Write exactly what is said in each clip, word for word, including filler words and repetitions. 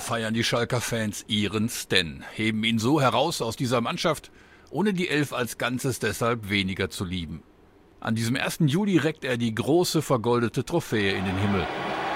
feiern die Schalker Fans ihren Stan, heben ihn so heraus aus dieser Mannschaft, ohne die Elf als Ganzes deshalb weniger zu lieben. An diesem ersten Juli reckt er die große vergoldete Trophäe in den Himmel.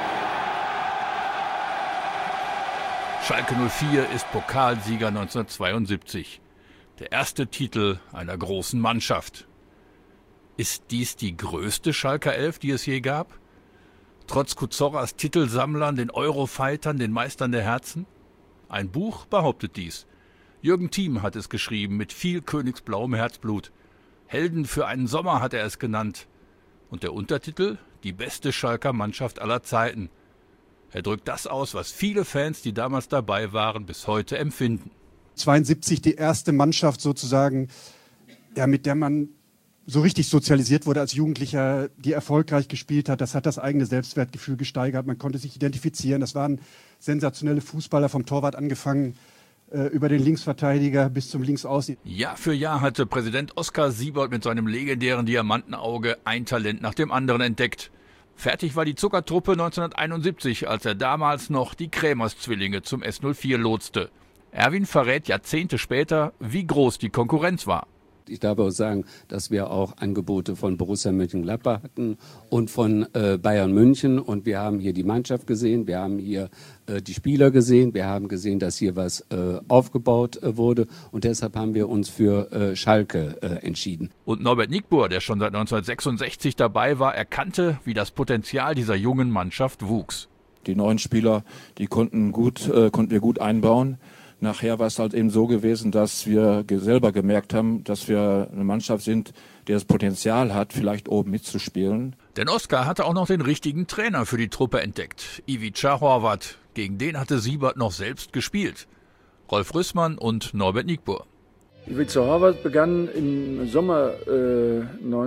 Schalke null vier ist Pokalsieger neunzehnhundertzweiundsiebzig. Der erste Titel einer großen Mannschaft. Ist dies die größte Schalker Elf, die es je gab? Trotz Kuzorras Titelsammlern, den Eurofightern, den Meistern der Herzen? Ein Buch behauptet dies. Jürgen Thiem hat es geschrieben, mit viel königsblauem Herzblut. Helden für einen Sommer hat er es genannt. Und der Untertitel? Die beste Schalker Mannschaft aller Zeiten. Er drückt das aus, was viele Fans, die damals dabei waren, bis heute empfinden. zweiundsiebzig die erste Mannschaft sozusagen, ja, mit der man so richtig sozialisiert wurde als Jugendlicher, die erfolgreich gespielt hat. Das hat das eigene Selbstwertgefühl gesteigert. Man konnte sich identifizieren. Das waren sensationelle Fußballer, vom Torwart angefangen, äh, über den Linksverteidiger bis zum Linksaußen. Jahr für Jahr hatte Präsident Oskar Siebold mit seinem legendären Diamantenauge ein Talent nach dem anderen entdeckt. Fertig war die Zuckertruppe neunzehnhunderteinundsiebzig, als er damals noch die Krämers-Zwillinge zum S null vier lotste. Erwin verrät Jahrzehnte später, wie groß die Konkurrenz war. Ich darf auch sagen, dass wir auch Angebote von Borussia Mönchengladbach hatten und von äh, Bayern München. Und wir haben hier die Mannschaft gesehen, wir haben hier äh, die Spieler gesehen, wir haben gesehen, dass hier was äh, aufgebaut äh, wurde. Und deshalb haben wir uns für äh, Schalke äh, entschieden. Und Norbert Nickbohr, der schon seit neunzehnhundertsechsundsechzig dabei war, erkannte, wie das Potenzial dieser jungen Mannschaft wuchs. Die neuen Spieler, die konnten, gut, äh, konnten wir gut einbauen. Nachher war es halt eben so gewesen, dass wir selber gemerkt haben, dass wir eine Mannschaft sind, die das Potenzial hat, vielleicht oben mitzuspielen. Denn Oskar hatte auch noch den richtigen Trainer für die Truppe entdeckt, Ivica Horvath. Gegen den hatte Siebert noch selbst gespielt. Rolf Rüssmann und Norbert Nickbohr. Ivica Horvath begann im Sommer äh,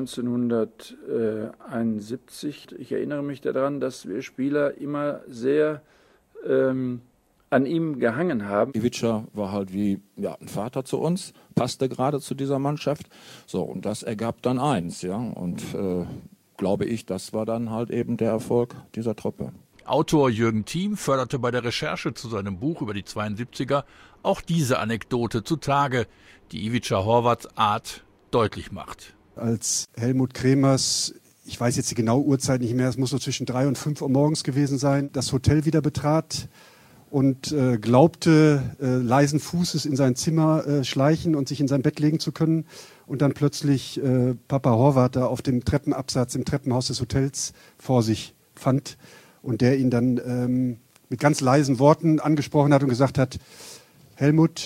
neunzehnhunderteinundsiebzig. Ich erinnere mich daran, dass wir Spieler immer sehr ähm, an ihm gehangen haben. Ivica war halt wie ja, ein Vater zu uns, passte gerade zu dieser Mannschaft. So, und das ergab dann eins, ja. Und äh, glaube ich, das war dann halt eben der Erfolg dieser Truppe. Autor Jürgen Thiem förderte bei der Recherche zu seinem Buch über die zweiundsiebziger auch diese Anekdote zutage, die Ivica Horvaths Art deutlich macht. Als Helmut Krämers, ich weiß jetzt die genaue Uhrzeit nicht mehr, es muss so zwischen drei und fünf Uhr morgens gewesen sein, das Hotel wieder betrat und äh, glaubte, äh, leisen Fußes in sein Zimmer äh, schleichen und sich in sein Bett legen zu können. Und dann plötzlich äh, Papa Horvath da auf dem Treppenabsatz im Treppenhaus des Hotels vor sich fand und der ihn dann ähm, mit ganz leisen Worten angesprochen hat und gesagt hat, Helmut,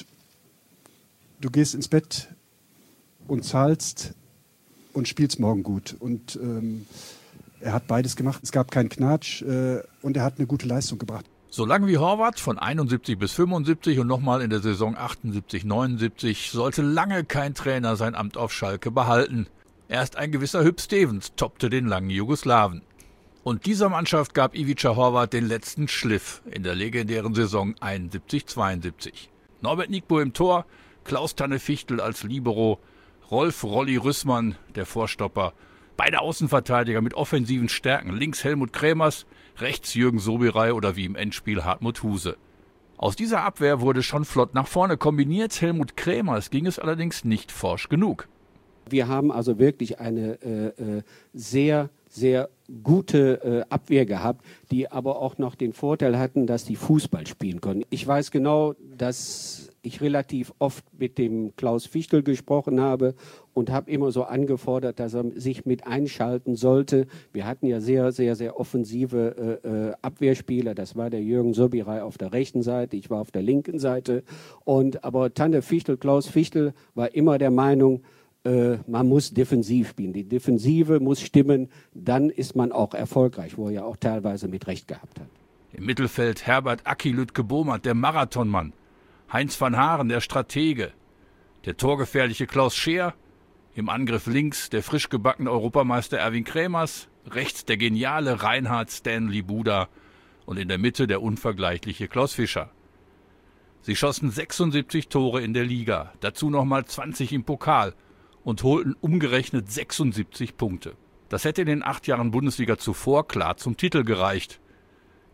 du gehst ins Bett und zahlst und spielst morgen gut. Und ähm, er hat beides gemacht. Es gab keinen Knatsch äh, und er hat eine gute Leistung gebracht. So lange wie Horvath, von einundsiebzig bis fünfundsiebzig und nochmal in der Saison achtundsiebzig neunundsiebzig, sollte lange kein Trainer sein Amt auf Schalke behalten. Erst ein gewisser Hüb Stevens toppte den langen Jugoslawen. Und dieser Mannschaft gab Ivica Horvath den letzten Schliff in der legendären Saison einundsiebzig zweiundsiebzig. Norbert Nickbohr im Tor, Klaus Tanne-Fichtel als Libero, Rolf Rolli Rüssmann, der Vorstopper, beide Außenverteidiger mit offensiven Stärken, links Helmut Krämers, rechts Jürgen Sobiraj oder wie im Endspiel Hartmut Huse. Aus dieser Abwehr wurde schon flott nach vorne kombiniert. Helmut Krämers ging es allerdings nicht forsch genug. Wir haben also wirklich eine äh, sehr, sehr gute äh, Abwehr gehabt, die aber auch noch den Vorteil hatten, dass die Fußball spielen konnten. Ich weiß genau, dass ich relativ oft mit dem Klaus Fichtel gesprochen habe und habe immer so angefordert, dass er sich mit einschalten sollte. Wir hatten ja sehr, sehr, sehr offensive äh, Abwehrspieler. Das war der Jürgen Sobiraj auf der rechten Seite, ich war auf der linken Seite. Und aber Tanne Fichtel, Klaus Fichtel war immer der Meinung, äh, man muss defensiv spielen. Die Defensive muss stimmen, dann ist man auch erfolgreich, wo er ja auch teilweise mit Recht gehabt hat. Im Mittelfeld Herbert Aki Lütke-Bomert, der Marathonmann. Heinz van Haaren, der Stratege, der torgefährliche Klaus Scheer, im Angriff links der frisch gebackene Europameister Erwin Krämers, rechts der geniale Reinhard Stanley Buda und in der Mitte der unvergleichliche Klaus Fischer. Sie schossen sechsundsiebzig Tore in der Liga, dazu nochmal zwanzig im Pokal und holten umgerechnet sechsundsiebzig Punkte. Das hätte in den acht Jahren Bundesliga zuvor klar zum Titel gereicht.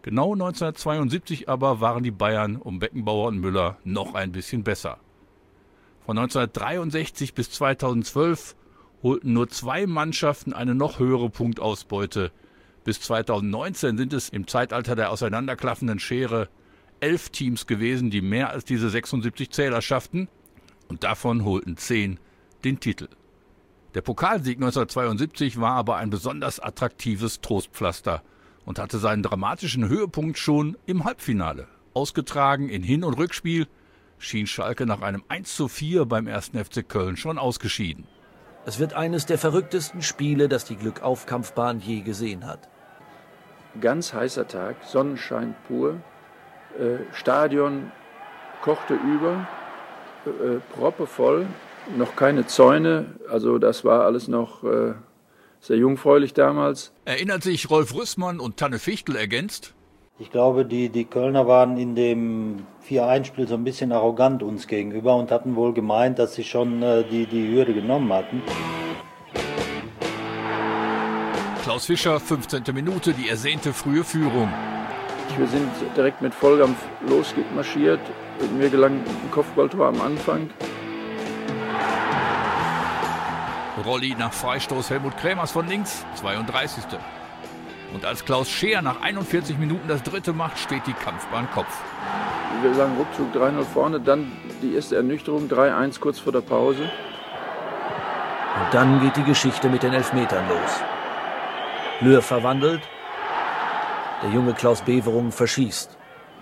Genau neunzehnhundertzweiundsiebzig aber waren die Bayern um Beckenbauer und Müller noch ein bisschen besser. Von neunzehnhundertdreiundsechzig bis zweitausendzwölf holten nur zwei Mannschaften eine noch höhere Punktausbeute. Bis zweitausendneunzehn sind es im Zeitalter der auseinanderklaffenden Schere elf Teams gewesen, die mehr als diese sechsundsiebzig Zähler schafften, und davon holten zehn den Titel. Der Pokalsieg neunzehnhundertzweiundsiebzig war aber ein besonders attraktives Trostpflaster und hatte seinen dramatischen Höhepunkt schon im Halbfinale. Ausgetragen in Hin- und Rückspiel schien Schalke nach einem eins zu vier beim ersten F C Köln schon ausgeschieden. Es wird eines der verrücktesten Spiele, das die Glückaufkampfbahn je gesehen hat. Ganz heißer Tag, Sonnenschein pur, äh, Stadion kochte über, äh, proppevoll, noch keine Zäune, also das war alles noch äh, sehr jungfräulich damals. Erinnert sich Rolf Rüssmann und Tanne Fichtel ergänzt: Ich glaube, die, die Kölner waren in dem vier eins Spiel so ein bisschen arrogant uns gegenüber und hatten wohl gemeint, dass sie schon äh, die, die Hürde genommen hatten. Klaus Fischer, fünfzehnte Minute, die ersehnte frühe Führung. Wir sind direkt mit Volldampf losmarschiert. Mir gelang ein Kopfballtor am Anfang. Rolli nach Freistoß Helmut Krämers von links, zweiunddreißigste Und als Klaus Scheer nach einundvierzig Minuten das dritte macht, steht die Kampfbahn Kopf. Wir lagen ruckzuck drei null vorne, dann die erste Ernüchterung, drei eins kurz vor der Pause. Und dann geht die Geschichte mit den Elfmetern los. Löhr verwandelt, der junge Klaus Beverung verschießt.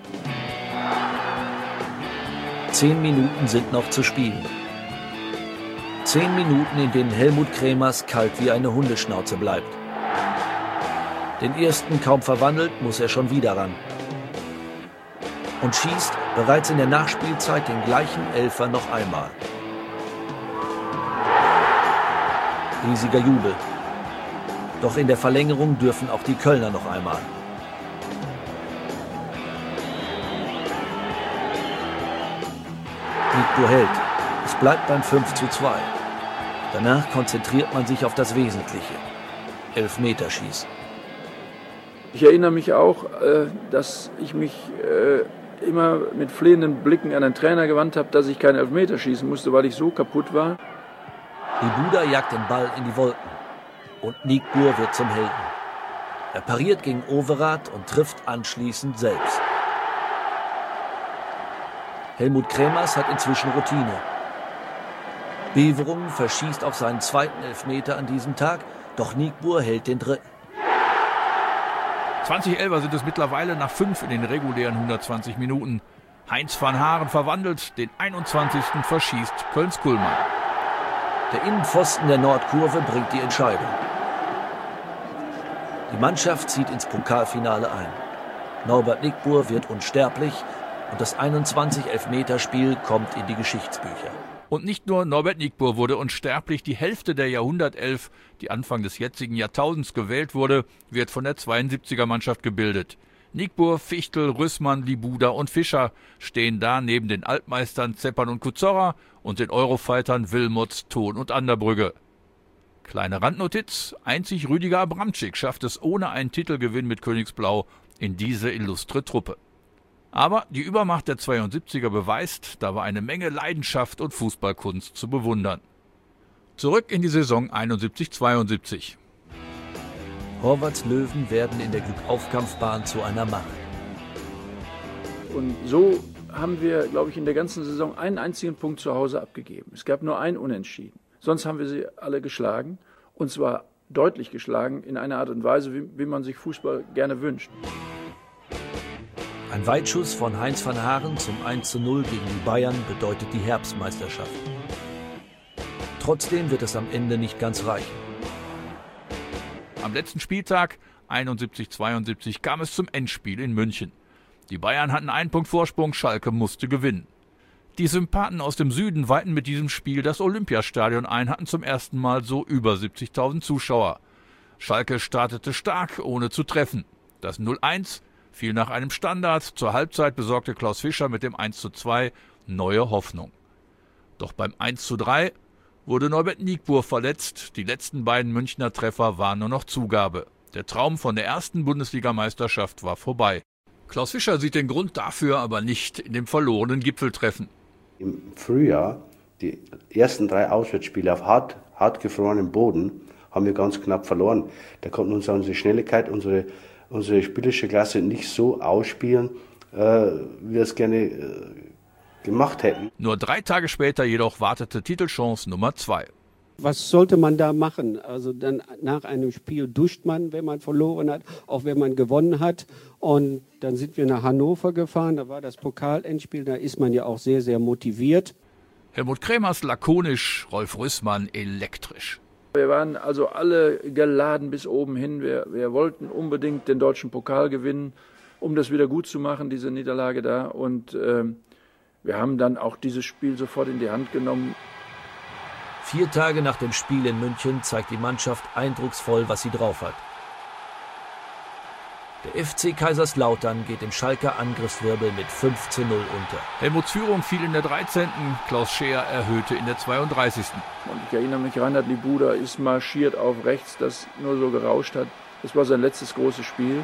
Zehn Minuten sind noch zu spielen. Zehn Minuten, in denen Helmut Krämers kalt wie eine Hundeschnauze bleibt. Den ersten kaum verwandelt, muss er schon wieder ran. Und schießt bereits in der Nachspielzeit den gleichen Elfer noch einmal. Riesiger Jubel. Doch in der Verlängerung dürfen auch die Kölner noch einmal. Nico hält. Es bleibt beim fünf zu zwei. Danach konzentriert man sich auf das Wesentliche. Elfmeterschießen. Ich erinnere mich auch, dass ich mich immer mit flehenden Blicken an den Trainer gewandt habe, dass ich keinen Elfmeter schießen musste, weil ich so kaputt war. Libuda jagt den Ball in die Wolken. Und Nigbur wird zum Helden. Er pariert gegen Overath und trifft anschließend selbst. Helmut Krämers hat inzwischen Routine. Beverung verschießt auch seinen zweiten Elfmeter an diesem Tag, doch Nigbur hält den dritten. zwanzig Elfer sind es mittlerweile nach fünf in den regulären hundertzwanzig Minuten. Heinz van Haaren verwandelt, den einundzwanzigsten verschießt Kölns Kuhlmann. Der Innenpfosten der Nordkurve bringt die Entscheidung. Die Mannschaft zieht ins Pokalfinale ein. Norbert Nigbur wird unsterblich und das einundzwanzig-Elfmeter-Spiel kommt in die Geschichtsbücher. Und nicht nur Norbert Nigbur wurde unsterblich, die Hälfte der Jahrhundertelf, die Anfang des jetzigen Jahrtausends gewählt wurde, wird von der zweiundsiebziger-Mannschaft gebildet. Nigbur, Fichtel, Rüssmann, Libuda und Fischer stehen da neben den Altmeistern Zeppern und Kuzorra und den Eurofightern Wilmots, Thon und Anderbrügge. Kleine Randnotiz: Einzig Rüdiger Abramczyk schafft es ohne einen Titelgewinn mit Königsblau in diese illustre Truppe. Aber die Übermacht der zweiundsiebziger beweist, da war eine Menge Leidenschaft und Fußballkunst zu bewundern. Zurück in die Saison einundsiebzig zweiundsiebzig. Horvaths Löwen werden in der Glückaufkampfbahn zu einer Macht. Und so haben wir, glaube ich, in der ganzen Saison einen einzigen Punkt zu Hause abgegeben. Es gab nur ein Unentschieden. Sonst haben wir sie alle geschlagen. Und zwar deutlich geschlagen, in einer Art und Weise, wie, wie man sich Fußball gerne wünscht. Ein Weitschuss von Heinz van Haaren zum eins zu null gegen die Bayern bedeutet die Herbstmeisterschaft. Trotzdem wird es am Ende nicht ganz reichen. Am letzten Spieltag, einundsiebzig zweiundsiebzig, kam es zum Endspiel in München. Die Bayern hatten einen Punkt Vorsprung, Schalke musste gewinnen. Die Sympathen aus dem Süden weihten mit diesem Spiel das Olympiastadion ein, hatten zum ersten Mal so über siebzigtausend Zuschauer. Schalke startete stark, ohne zu treffen. Das null eins fiel nach einem Standard. Zur Halbzeit besorgte Klaus Fischer mit dem eins zu zwei neue Hoffnung. Doch beim eins zu drei wurde Norbert Nigbur verletzt. Die letzten beiden Münchner Treffer waren nur noch Zugabe. Der Traum von der ersten Bundesligameisterschaft war vorbei. Klaus Fischer sieht den Grund dafür aber nicht in dem verlorenen Gipfeltreffen. Im Frühjahr, die ersten drei Auswärtsspiele auf hart, hart gefrorenem Boden, haben wir ganz knapp verloren. Da konnten uns unsere Schnelligkeit, unsere, unsere spielerische Klasse nicht so ausspielen, äh, wie wir es gerne äh, gemacht hätten. Nur drei Tage später jedoch wartete Titelchance Nummer zwei. Was sollte man da machen? Also dann nach einem Spiel duscht man, wenn man verloren hat, auch wenn man gewonnen hat. Und dann sind wir nach Hannover gefahren, da war das Pokalendspiel, da ist man ja auch sehr, sehr motiviert. Helmut Krämers lakonisch, Rolf Rüssmann elektrisch. Wir waren also alle geladen bis oben hin. Wir, wir wollten unbedingt den deutschen Pokal gewinnen, um das wieder gut zu machen, diese Niederlage da. Und äh, wir haben dann auch dieses Spiel sofort in die Hand genommen. Vier Tage nach dem Spiel in München zeigt die Mannschaft eindrucksvoll, was sie drauf hat. Der F C Kaiserslautern geht im Schalker Angriffswirbel mit fünf zu null unter. Helmuts Führung fiel in der dreizehnten Klaus Scheer erhöhte in der zweiunddreißigsten Und ich erinnere mich, Reinhard Libuda ist marschiert auf rechts, das nur so gerauscht hat. Das war sein letztes großes Spiel.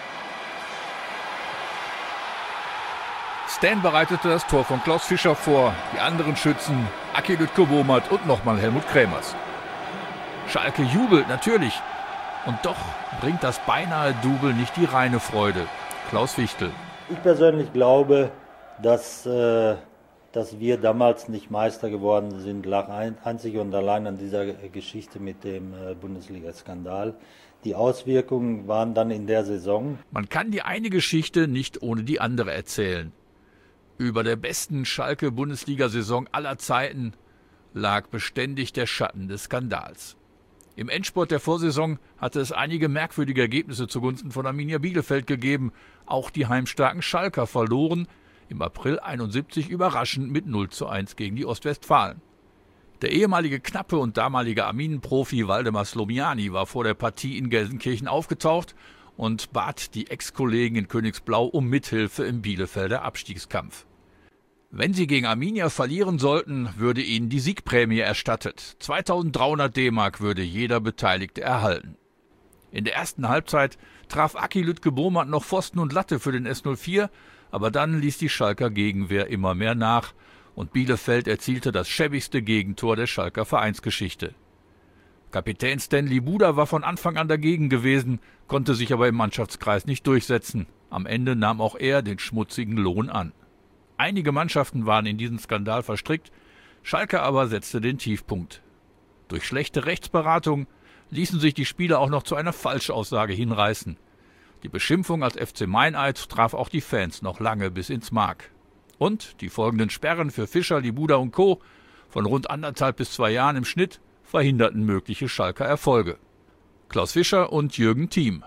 Stan bereitete das Tor von Klaus Fischer vor. Die anderen Schützen, Aki Lütke-Bohmert und nochmal Helmut Krämers. Schalke jubelt natürlich. Und doch bringt das beinahe Double nicht die reine Freude. Klaus Wichtel. Ich persönlich glaube, dass, äh, dass wir damals nicht Meister geworden sind, lag ein, einzig und allein an dieser Geschichte mit dem äh, Bundesliga-Skandal. Die Auswirkungen waren dann in der Saison. Man kann die eine Geschichte nicht ohne die andere erzählen. Über der besten Schalke-Bundesliga-Saison aller Zeiten lag beständig der Schatten des Skandals. Im Endspurt der Vorsaison hatte es einige merkwürdige Ergebnisse zugunsten von Arminia Bielefeld gegeben. Auch die heimstarken Schalker verloren im April einundsiebzig überraschend mit null zu eins gegen die Ostwestfalen. Der ehemalige Knappe und damalige Arminen-Profi Waldemar Slomiani war vor der Partie in Gelsenkirchen aufgetaucht und bat die Ex-Kollegen in Königsblau um Mithilfe im Bielefelder Abstiegskampf. Wenn sie gegen Arminia verlieren sollten, würde ihnen die Siegprämie erstattet. zweitausenddreihundert D-Mark würde jeder Beteiligte erhalten. In der ersten Halbzeit traf Aki Lütke-Bohmert noch Pfosten und Latte für den S null vier, aber dann ließ die Schalker Gegenwehr immer mehr nach und Bielefeld erzielte das schäbigste Gegentor der Schalker Vereinsgeschichte. Kapitän Stan Libuda war von Anfang an dagegen gewesen, konnte sich aber im Mannschaftskreis nicht durchsetzen. Am Ende nahm auch er den schmutzigen Lohn an. Einige Mannschaften waren in diesen Skandal verstrickt, Schalke aber setzte den Tiefpunkt. Durch schlechte Rechtsberatung ließen sich die Spieler auch noch zu einer Falschaussage hinreißen. Die Beschimpfung als F C Meineid traf auch die Fans noch lange bis ins Mark. Und die folgenden Sperren für Fischer, Libuda und Co. von rund anderthalb bis zwei Jahren im Schnitt verhinderten mögliche Schalker Erfolge. Klaus Fischer und Jürgen Thiem.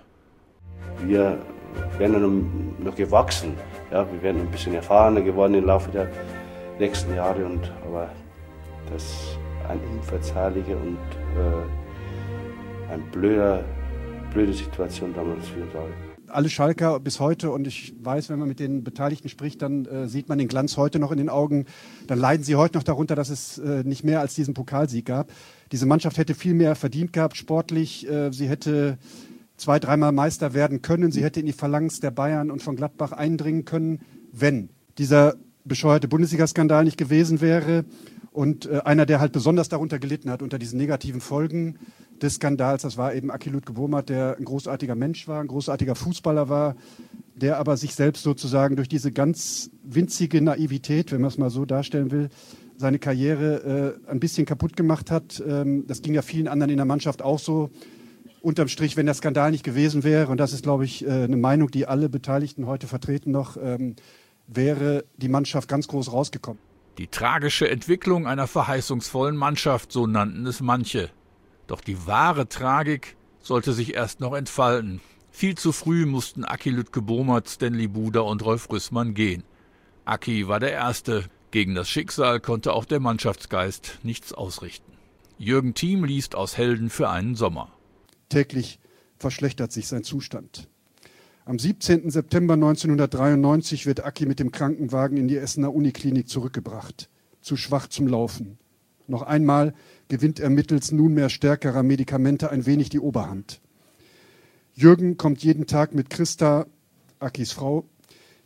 Wir werden noch gewachsen. Ja, wir werden ein bisschen erfahrener geworden im Laufe der nächsten Jahre. Und, aber das ist ein unverzeihlicher und äh, ein blöder, blöde Situation damals für uns alle. Alle Schalker bis heute, und ich weiß, wenn man mit den Beteiligten spricht, dann äh, sieht man den Glanz heute noch in den Augen. Dann leiden sie heute noch darunter, dass es äh, nicht mehr als diesen Pokalsieg gab. Diese Mannschaft hätte viel mehr verdient gehabt, sportlich. Äh, sie hätte zwei, dreimal Meister werden können. Sie hätte in die Phalanx der Bayern und von Gladbach eindringen können, wenn dieser bescheuerte Bundesliga-Skandal nicht gewesen wäre. Und äh, einer, der halt besonders darunter gelitten hat, unter diesen negativen Folgen des Skandals, das war eben Aki Lütke-Bohmert, der ein großartiger Mensch war, ein großartiger Fußballer war, der aber sich selbst sozusagen durch diese ganz winzige Naivität, wenn man es mal so darstellen will, seine Karriere äh, ein bisschen kaputt gemacht hat. Ähm, das ging ja vielen anderen in der Mannschaft auch so. Unterm Strich, wenn der Skandal nicht gewesen wäre, und das ist, glaube ich, äh, eine Meinung, die alle Beteiligten heute vertreten noch, ähm, wäre die Mannschaft ganz groß rausgekommen. Die tragische Entwicklung einer verheißungsvollen Mannschaft, so nannten es manche. Doch die wahre Tragik sollte sich erst noch entfalten. Viel zu früh mussten Aki Lütke-Bohmert, Stan Libuda und Rolf Rüssmann gehen. Aki war der Erste. Gegen das Schicksal konnte auch der Mannschaftsgeist nichts ausrichten. Jürgen Thiem liest aus Helden für einen Sommer. Täglich verschlechtert sich sein Zustand. Am siebzehnten September neunzehnhundertdreiundneunzig wird Aki mit dem Krankenwagen in die Essener Uniklinik zurückgebracht. Zu schwach zum Laufen. Noch einmal gewinnt er mittels nunmehr stärkerer Medikamente ein wenig die Oberhand. Jürgen kommt jeden Tag mit Christa, Akis Frau,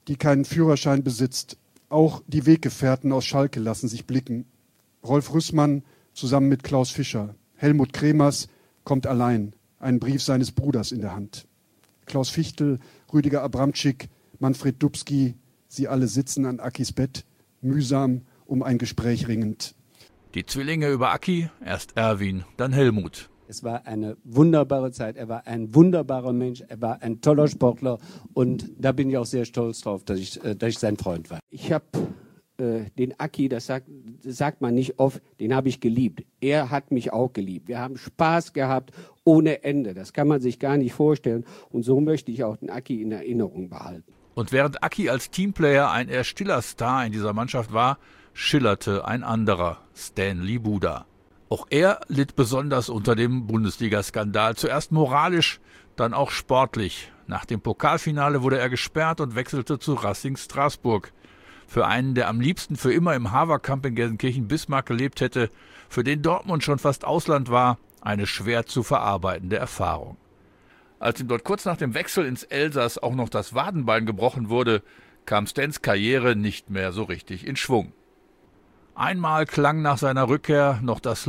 die keinen Führerschein besitzt. Auch die Weggefährten aus Schalke lassen sich blicken. Rolf Rüssmann zusammen mit Klaus Fischer. Helmut Kremers kommt allein, einen Brief seines Bruders in der Hand. Klaus Fichtel, Rüdiger Abramczyk, Manfred Dubski, sie alle sitzen an Akis Bett, mühsam um ein Gespräch ringend. Die Zwillinge über Aki, erst Erwin, dann Helmut. Es war eine wunderbare Zeit, er war ein wunderbarer Mensch, er war ein toller Sportler und da bin ich auch sehr stolz drauf, dass ich, dass ich sein Freund war. Ich habe äh, den Aki, das sagt, das sagt man nicht oft, den habe ich geliebt. Er hat mich auch geliebt. Wir haben Spaß gehabt ohne Ende, das kann man sich gar nicht vorstellen und so möchte ich auch den Aki in Erinnerung behalten. Und während Aki als Teamplayer ein eher stiller Star in dieser Mannschaft war, schillerte ein anderer, Stan Libuda. Auch er litt besonders unter dem Bundesliga-Skandal. Zuerst moralisch, dann auch sportlich. Nach dem Pokalfinale wurde er gesperrt und wechselte zu Racing Straßburg. Für einen, der am liebsten für immer im Haverkamp in Gelsenkirchen-Bismarck gelebt hätte, für den Dortmund schon fast Ausland war, eine schwer zu verarbeitende Erfahrung. Als ihm dort kurz nach dem Wechsel ins Elsass auch noch das Wadenbein gebrochen wurde, kam Stans Karriere nicht mehr so richtig in Schwung. Einmal klang nach seiner Rückkehr noch das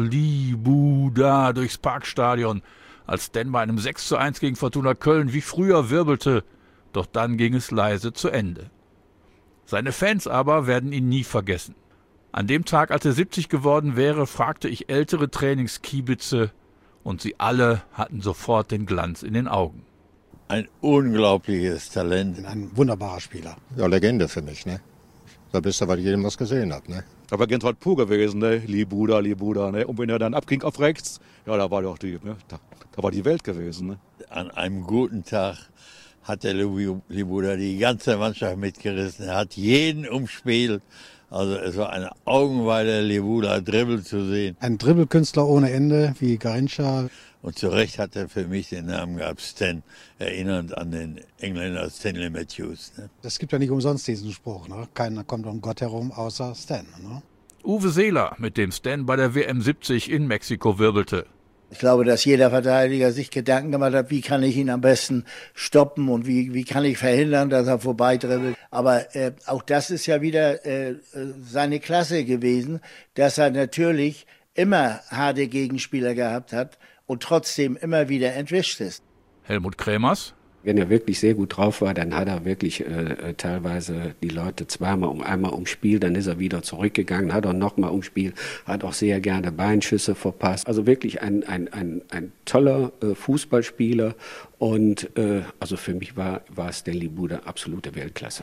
Libuda durchs Parkstadion, als Stan bei einem sechs zu eins gegen Fortuna Köln wie früher wirbelte, doch dann ging es leise zu Ende. Seine Fans aber werden ihn nie vergessen. An dem Tag, als er siebzig geworden wäre, fragte ich ältere Trainingskiebitze und sie alle hatten sofort den Glanz in den Augen. Ein unglaubliches Talent. Ein wunderbarer Spieler. Ja, Legende für mich, ne? Da bist du, weil jedem was gesehen hat, ne? Da war Gentwald pur gewesen, ne? Libuda, Libuda, ne? Und wenn er dann abging auf rechts, ja, da war doch die, ne? da, da war die Welt gewesen, ne? An einem guten Tag hat der Libuda die ganze Mannschaft mitgerissen. Er hat jeden umspielt. Also es war eine Augenweide, Libuda Dribbel zu sehen. Ein Dribbelkünstler ohne Ende, wie Garrincha. Und zu Recht hat er für mich den Namen gehabt, Stan, erinnernd an den Engländer Stanley Matthews. Ne? Es gibt ja nicht umsonst diesen Spruch, ne? Keiner kommt um Gott herum außer Stan. Ne? Uwe Seeler, mit dem Stan bei der W M siebzig in Mexiko wirbelte. Ich glaube, dass jeder Verteidiger sich Gedanken gemacht hat, wie kann ich ihn am besten stoppen und wie, wie kann ich verhindern, dass er vorbeidribbelt. Aber äh, auch das ist ja wieder äh, seine Klasse gewesen, dass er natürlich immer harte Gegenspieler gehabt hat und trotzdem immer wieder entwischt ist. Helmut Kremers. Wenn er wirklich sehr gut drauf war, dann hat er wirklich äh, teilweise die Leute zweimal um einmal umspielt, dann ist er wieder zurückgegangen, hat auch nochmal umspielt, hat auch sehr gerne Beinschüsse verpasst. Also wirklich ein, ein, ein, ein toller äh, Fußballspieler und äh, also für mich war, war Stan Libuda absolute Weltklasse.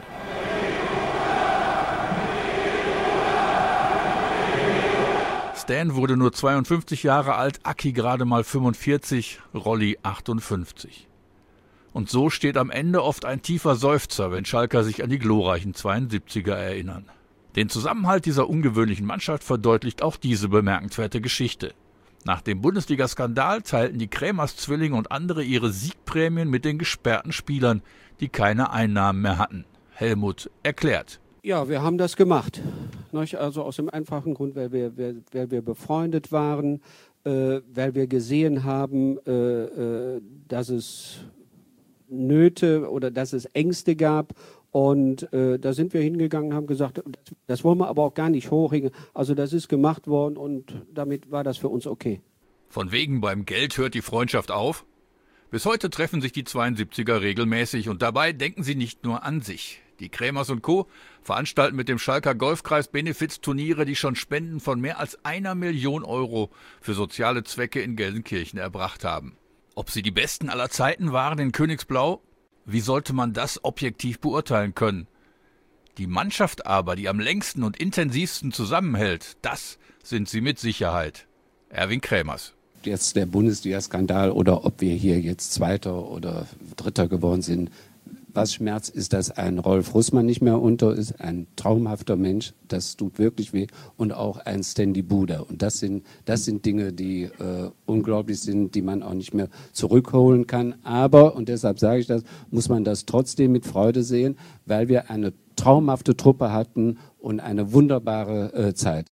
Stan wurde nur zweiundfünfzig Jahre alt, Aki gerade mal fünfundvierzig, Rolli achtundfünfzig. Und so steht am Ende oft ein tiefer Seufzer, wenn Schalker sich an die glorreichen zweiundsiebziger erinnern. Den Zusammenhalt dieser ungewöhnlichen Mannschaft verdeutlicht auch diese bemerkenswerte Geschichte. Nach dem Bundesliga-Skandal teilten die Kremers-Zwillinge und andere ihre Siegprämien mit den gesperrten Spielern, die keine Einnahmen mehr hatten. Helmut erklärt. Ja, wir haben das gemacht. Also aus dem einfachen Grund, weil wir, weil wir befreundet waren, weil wir gesehen haben, dass es Nöte oder dass es Ängste gab und äh, da sind wir hingegangen und haben gesagt, das, das wollen wir aber auch gar nicht hochhängen. Also das ist gemacht worden und damit war das für uns okay. Von wegen beim Geld hört die Freundschaft auf? Bis heute treffen sich die zweiundsiebziger regelmäßig und dabei denken sie nicht nur an sich. Die Kremers und Co. veranstalten mit dem Schalker Golfkreis Benefizturniere, die schon Spenden von mehr als einer Million Euro für soziale Zwecke in Gelsenkirchen erbracht haben. Ob sie die Besten aller Zeiten waren in Königsblau? Wie sollte man das objektiv beurteilen können? Die Mannschaft aber, die am längsten und intensivsten zusammenhält, das sind sie mit Sicherheit. Erwin Kremers. Jetzt der Bundesliga-Skandal oder ob wir hier jetzt Zweiter oder Dritter geworden sind. Was schmerzt, ist, dass ein Rolf Rüssmann nicht mehr unter ist, ein traumhafter Mensch, das tut wirklich weh, und auch ein Stan Libuda. Und das sind, das sind Dinge, die äh, unglaublich sind, die man auch nicht mehr zurückholen kann. Aber, und deshalb sage ich das, muss man das trotzdem mit Freude sehen, weil wir eine traumhafte Truppe hatten und eine wunderbare äh, Zeit.